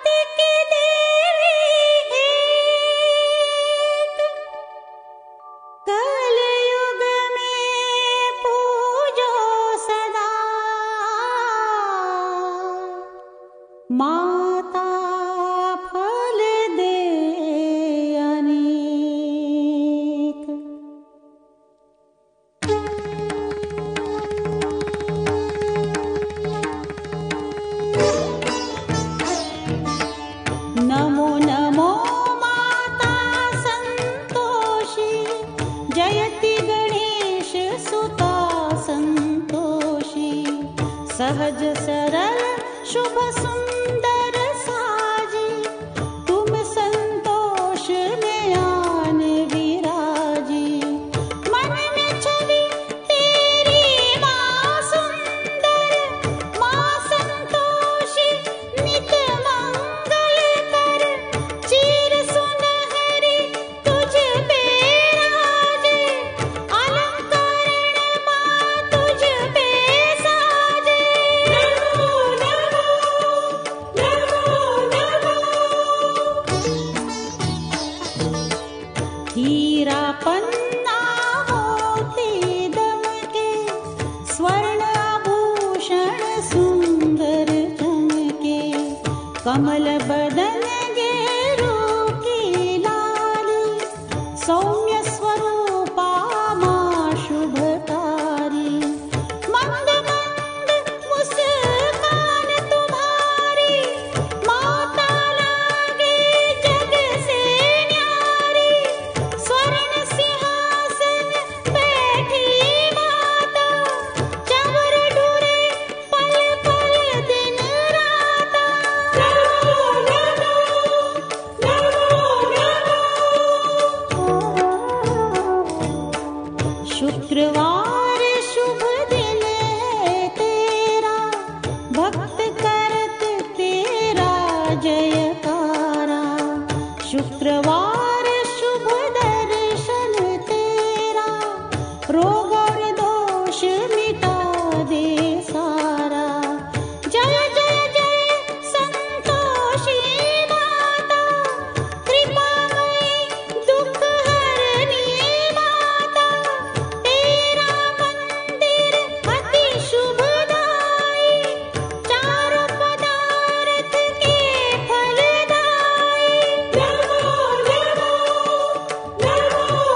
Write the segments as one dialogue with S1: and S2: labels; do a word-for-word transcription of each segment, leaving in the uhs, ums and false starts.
S1: की देवी एक, कलयुग में पूजो सदा माता फल दे अनेक। नमो नमो माता संतोषी, जयति गणेश सुता संतोषी। सहज सरल शुभ सुंदर साजी, तुम संतोष में आन विराजी। मन में छवि तेरी माँ सुंदर, माँ संतोषी नित मंगल कर। चीर सुनहरी तुझ पे राजे, अलंकरण माँ तुझ पे साजे। नमो नमो नमो नमो। हीरा पन्ना मोती दमके, स्वर्ण आभूषण सुंदर चमके। कमल बदन गेरू की लाली, सौम्य स्वरूपा माँ शुभकारी। मंद मंद मुस्कान तुम्हारी, माता लागे जग से न्यारी। स्वर्ण सिंहासन बैठी माता, चंवर डूरे पल पल दिन राता। नमो नमो नमो नमो। शुक्रवार शुभ दिन है तेरा, भक्त करत तेरा जयकारा। शुक्रवार शुभ दर्शन तेरा, रोग और दोष मिटा दे सारा। जय जय जय संतोषी माता, कृपामयी दुख हरनी माता। तेरा मंदिर अति शुभदाई, चारों पदार्थ के फलदाई। नमो नमो नमो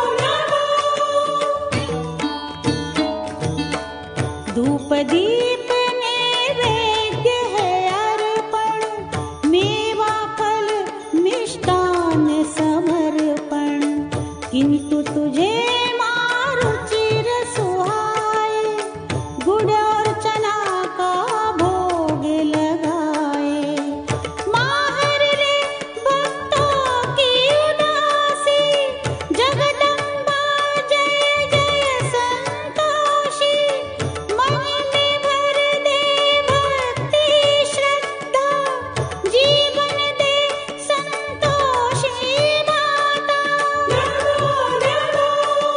S1: नमो। धूप दीप नैवेद्य है अर्पण, मेवा फल मिष्टान समर्पण। किंतु तुझे माँ रुचिर सुहाए, गुड़ और चना का भोग लगाए। माँ हर रे भक्तों की उदासी, जगदम्बा जय जय संतोषी। मन में भर दे भक्ति श्रद्धा, जीवन दे संतोषी माता। नमो नमो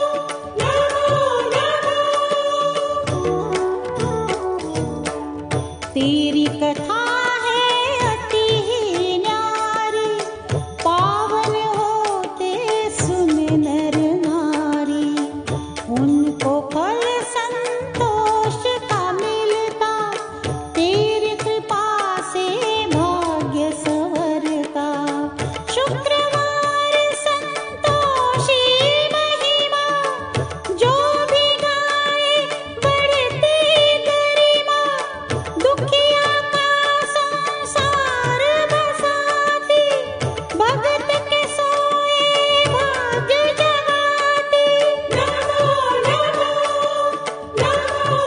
S1: नमो नमो। तेरी कथा है अति ही न्यारी, पावन होते सुन नर नारी। उनको फल संतोष का मिलता, तेरी कृपा से भाग्य संवरता। शुक्रवार संतोषी महिमा, जो भी गाए बढ़ती गरिमा। दुखिया का संसार बसाती, भगत के सोए भाग्य जगाती। नमो नमो नमो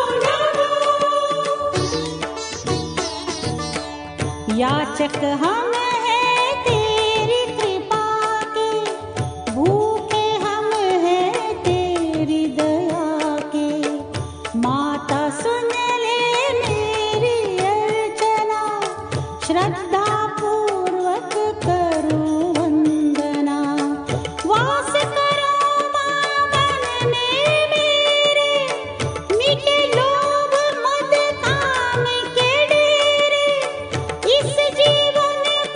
S1: नमो। याचक हम हैं तेरी कृपा के, भूखे हम हैं तेरी दया के। माता सुन ले मेरी अर्चना, श्रद्धा पूर्वक करूं वंदना। वास करो माँ मन में मेरे, मिटे लोभ मद काम के डेरे। इस जीवन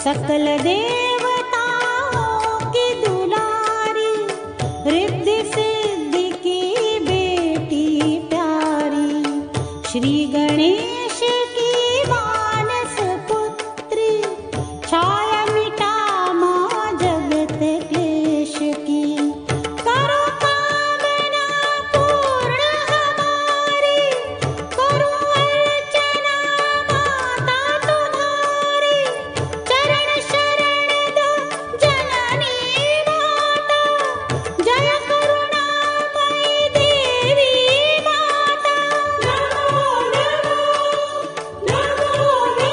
S1: सकल देवताओं की दुलारी, रिद्धि सिद्धि की बेटी प्यारी, श्री गणेश की मानस पुत्री, छाया मिटा मां जगत क्लेश की। करो कामना पूर्ण हमारी, करो अर्चना माता तुम्हारी, चरण शरण दो जननी माता, जय करुणामयी देवी माता। नमो नमो नमो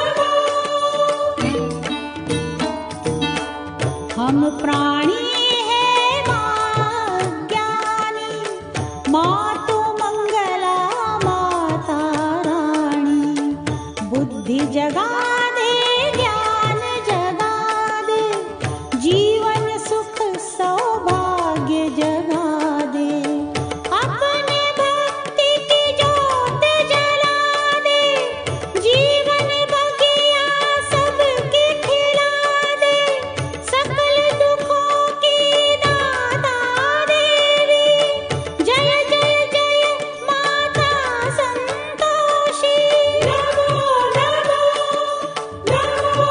S1: नमो। हम प्राणी हैं मां ज्ञानी, मातु मंगला माता रानी, बुद्धि जगा दे ज्ञान जगा दे, जीवन सुख सौभाग्य जगा दे, अपने भक्ति की ज्योत जला दे, जीवन बगिया सबके खिला दे, सकल दुखों की दाता देवी, जय जय जय माता संतोषी। नमो नमो नमो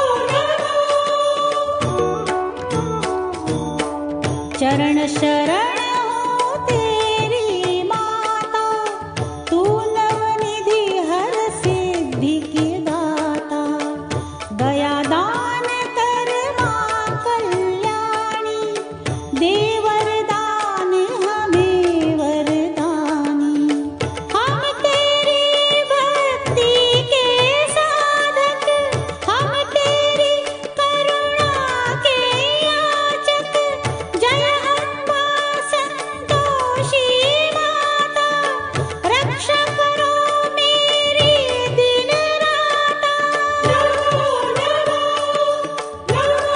S1: नमो। चरण शरण हो तेरी माता, तू नवनिधि हर सिद्धि की दाता, दया दान कर मां कल्याणी, दे वरदान हमें वरदानी। हम तेरी भक्ति के साधक, हम तेरी करुणा के याचक, जय अम्बा संतोषी माता, रक्षा करो मेरी दिन राता। नमो नमो नमो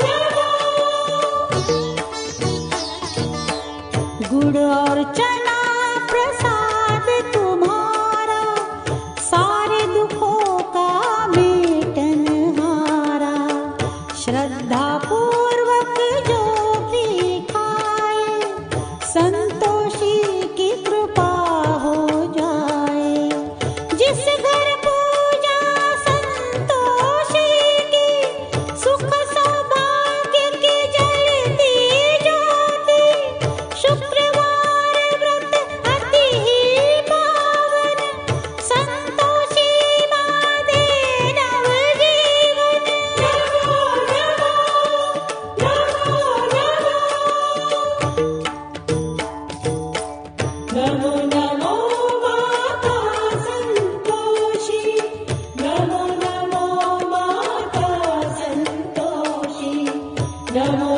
S1: नमो। गुड़ और चना प्रसाद तुम्हारा, सारे दुखों का मेटनहारा, श्रद्धा पूर्वक जो भी खाए, संतोषी की कृपा हो जाए। जिस घर पूजा संतोषी की, सुख सौभाग्य की जलती ज्योति, शुक्रवार व्रत अति ही पावन, संतोषी मां दे नवजीवन। नमो नमो नमो नमो। नमो नमो माता संतोषी, नमो नमो माता संतोषी, नमो